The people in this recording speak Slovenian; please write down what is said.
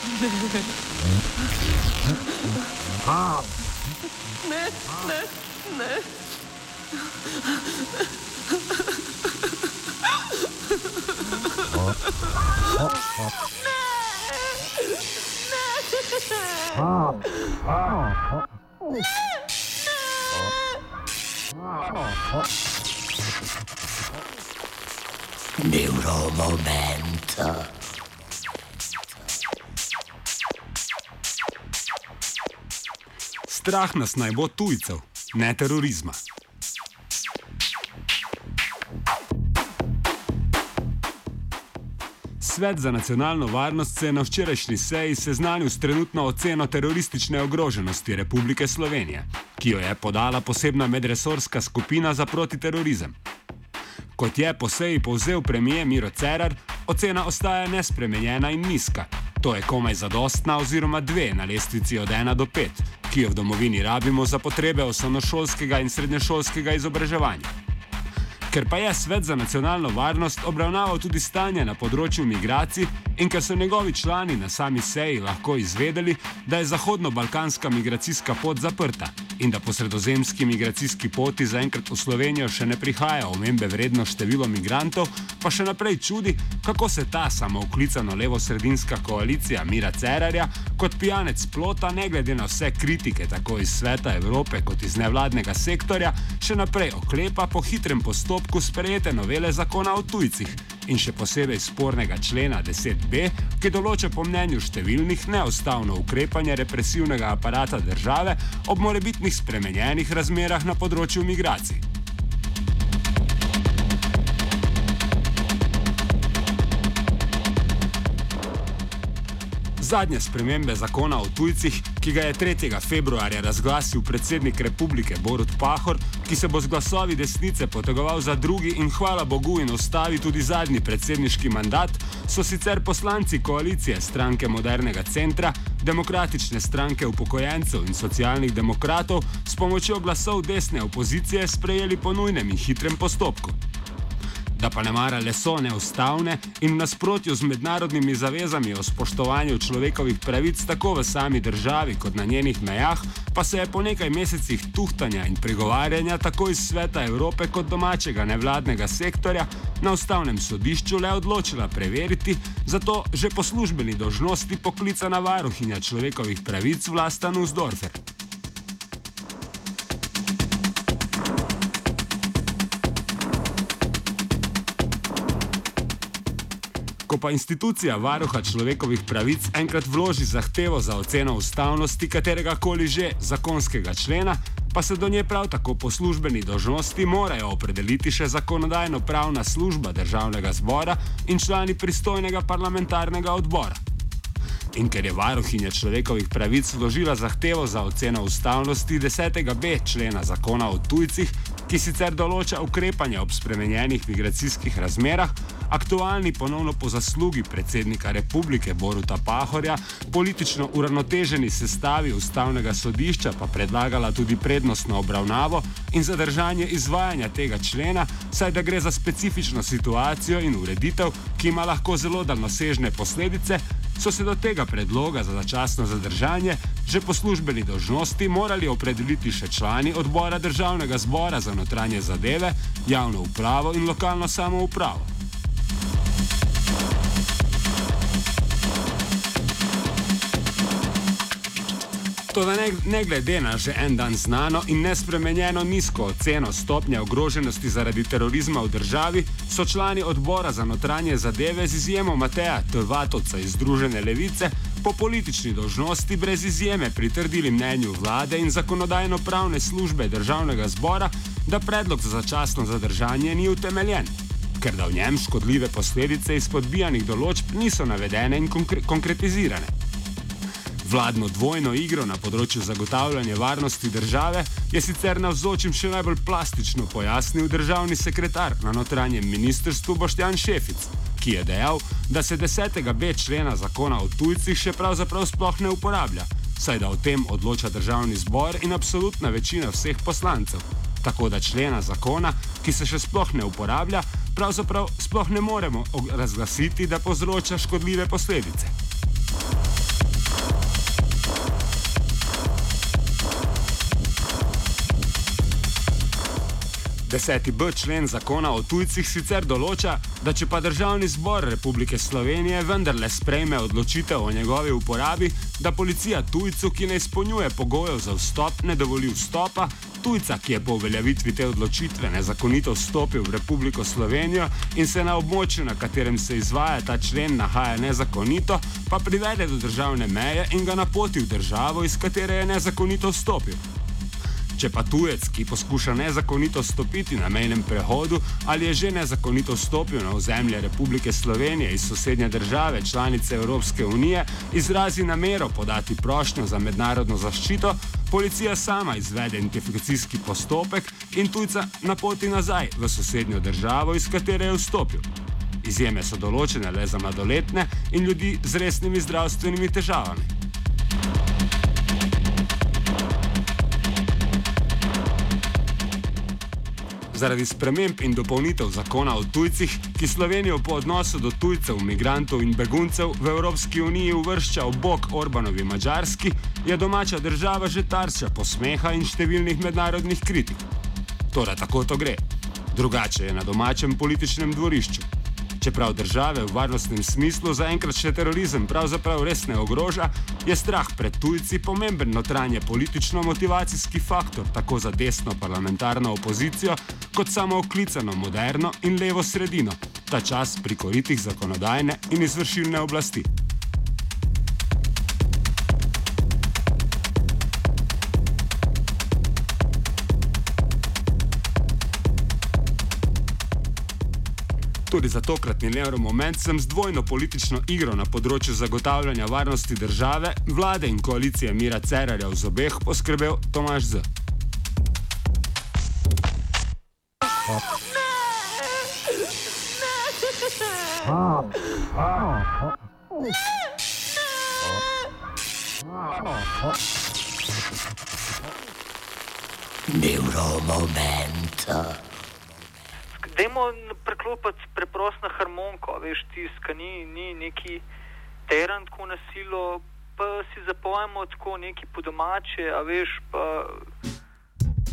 Neuromomento. Strah nas naj bo tujcev, ne terorizma. Svet za nacionalno varnost se je na včerajšnji seji seznanil s trenutno oceno teroristične ogroženosti Republike Slovenije, ki jo je podala posebna medresorska skupina za protiterorizem. Kot je po seji povzel premier Miro Cerar, ocena ostaja nespremenjena in nizka. To je komaj zadostna oziroma 2 na lestvici od 1 do 5, ki jo v domovini rabimo za potrebe osnovnošolskega in srednješolskega izobraževanja. Ker pa je Svet za nacionalno varnost obravnaval tudi stanje na področju migracij in ker so njegovi člani na sami seji lahko izvedeli, da je zahodno-balkanska migracijska pot zaprta in da po sredozemski migracijski poti zaenkrat v Slovenijo še ne prihaja omembe vredno število migrantov, pa še naprej čudi, kako se ta samooklicano levo-sredinska koalicija Mira Cerarja kot pijanec plota, ne glede na vse kritike tako iz Sveta Evrope kot iz nevladnega sektorja, še naprej oklepa po hitrem postopku sprejete novele zakona o tujcih in še posebej spornega člena 10b, ki določa po mnenju številnih neustavno ukrepanje represivnega aparata države ob morebitnih spremenjenih razmerah na področju migracij. Zadnje spremembe zakona o tujcih, ki ga je 3. februarja razglasil predsednik republike Borut Pahor, ki se bo z glasovi desnice potegoval za drugi in hvala Bogu in ustavi tudi zadnji predsedniški mandat, so sicer poslanci koalicije Stranke modernega centra, Demokratične stranke upokojencev in socialnih demokratov s pomočjo glasov desne opozicije sprejeli po nujnem in hitrem postopku. Da pa ne mara le so neustavne in v nasprotju z mednarodnimi zavezami o spoštovanju človekovih pravic tako v sami državi kot na njenih mejah, pa se je po nekaj mesecih tuhtanja in pregovarjanja tako iz Sveta Evrope kot domačega nevladnega sektorja na Ustavnem sodišču le odločila preveriti, zato že po službeni dolžnosti poklicana varuhinja človekovih pravic Vlasta Nussdorfer. Ko pa institucija varuha človekovih pravic enkrat vloži zahtevo za oceno ustavnosti kateregakoli že zakonskega člena, pa se do nje prav tako po službeni dolžnosti morajo opredeliti še zakonodajno-pravna služba Državnega zbora in člani pristojnega parlamentarnega odbora. In ker je varuhinja človekovih pravic vložila zahtevo za oceno ustavnosti 10.b člena zakona o tujcih, ki sicer določa ukrepanje ob spremenjenih migracijskih razmerah, aktualni ponovno po zaslugi predsednika republike Boruta Pahorja, politično uravnoteženi sestavi Ustavnega sodišča pa predlagala tudi prednostno obravnavo in zadržanje izvajanja tega člena, saj da gre za specifično situacijo in ureditev, ki ima lahko zelo daljnosežne posledice, so se do tega predloga za začasno zadržanje že po službeni dolžnosti morali opredeliti še člani odbora Državnega zbora za notranje zadeve, javno upravo in lokalno samoupravo. Toda ne glede na že en dan znano in nespremenjeno nizko oceno stopnje ogroženosti zaradi terorizma v državi, so člani odbora za notranje zadeve z izjemo Mateja T. Vatovca iz Združene levice po politični dolžnosti brez izjeme pritrdili mnenju vlade in zakonodajno-pravne službe Državnega zbora, da predlog za začasno zadržanje ni utemeljen, ker da v njem škodljive posledice izpodbijanih določb niso navedene in konkretizirane. Vladno dvojno igro na področju zagotavljanja varnosti države je sicer navzočim še najbolj plastično pojasnil državni sekretar na notranjem ministrstvu Boštjan Šefic, ki je dejal, da se 10.b člena zakona o tujcih še pravzaprav sploh ne uporablja, saj da o tem odloča Državni zbor in absolutna večina vseh poslancev. Tako da člena zakona, ki se še sploh ne uporablja, pravzaprav sploh ne moremo razglasiti, da povzroča škodljive posledice. 10b člen zakona o tujcih sicer določa, da če pa Državni zbor Republike Slovenije vendarle sprejme odločitev o njegovi uporabi, da policija tujcu, ki ne izpolnjuje pogojev za vstop, ne dovoli vstopa, tujca, ki je po uveljavitvi te odločitve nezakonito vstopil v Republiko Slovenijo in se na območju, na katerem se izvaja ta člen, nahaja nezakonito, pa privede do državne meje in ga napoti v državo, iz katere je nezakonito vstopil. Če pa tujec, ki poskuša nezakonito vstopiti na mejnem prehodu ali je že nezakonito vstopil na ozemlje Republike Slovenije iz sosednje države, članice Evropske unije, izrazi namero podati prošnjo za mednarodno zaščito, policija sama izvede identifikacijski postopek in tujca napoti nazaj v sosednjo državo, iz katere je vstopil. Izjeme so določene le za mladoletne in ljudi z resnimi zdravstvenimi težavami. Zaradi sprememb in dopolnitev zakona o tujcih, ki Slovenijo po odnosu do tujcev, migrantov in beguncev v Evropski uniji uvršča ob bok Orbanovi Madžarski, je domača država že tarča posmeha in številnih mednarodnih kritik. Torej, tako to gre. Drugače je na domačem političnem dvorišču. Čeprav države v varnostnem smislu zaenkrat še terorizem pravzaprav res ne ogroža, je strah pred tujci pomemben notranje politično-motivacijski faktor tako za desno parlamentarno opozicijo, kot samo oklicano moderno in levo sredino, ta čas pri koritih zakonodajne in izvršilne oblasti. Tudi za tokratni Neuromoment sem z dvojno politično igro na področju zagotavljanja varnosti države, vlade in koalicije Mira Cerarja v zobeh poskrbel Tomaž Z. Neuromoment. Dajmo preklopiti preprosto na harmoniko, veš, tiska, ni neki teren tako na silo, pa si zapojemo tako neki po domače, a veš, pa